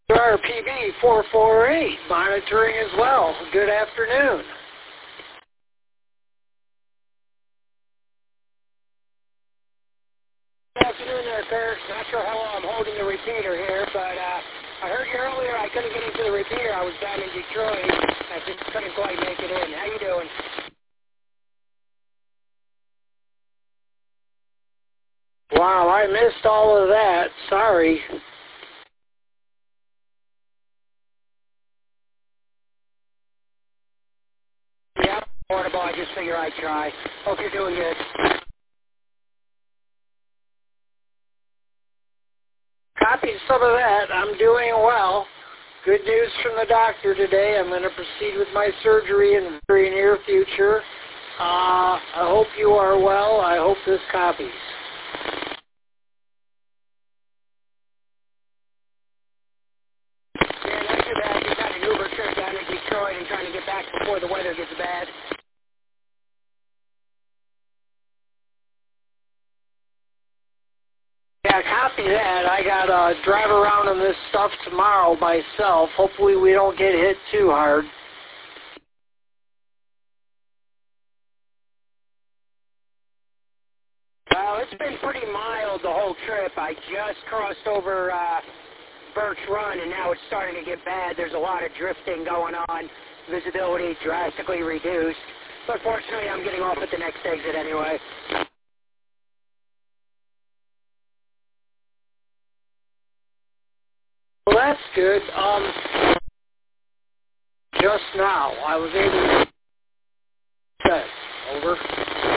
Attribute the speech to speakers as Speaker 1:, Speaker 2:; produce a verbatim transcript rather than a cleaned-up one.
Speaker 1: R P B four four eight monitoring as well. Good afternoon. Good afternoon there, sir. Not sure how long I'm holding the repeater here, but uh, I heard you earlier I couldn't get into the repeater. I was down in Detroit. I just couldn't quite make it in. How you doing? Wow, I missed all of that. Sorry. Yeah, portable. I just figured I'd try. Hope you're doing good. Copy some of that. I'm doing well. Good news from the doctor today. I'm going to proceed with my surgery in the very near future. Uh, I hope you are well. I hope this copies. Yeah, not too bad. Just had an Uber trip down to Detroit and trying to get back before the weather gets bad. Yeah, copy that. I got to drive around on this stuff tomorrow myself. Hopefully we don't get hit too hard. Well, it's been pretty mild the whole trip. I just crossed over uh, Birch Run, and now it's starting to get bad. There's a lot of drifting going on. Visibility drastically reduced. But fortunately, I'm getting off at the next exit anyway. Well, that's good. Um, just now, I was able to... Okay, over.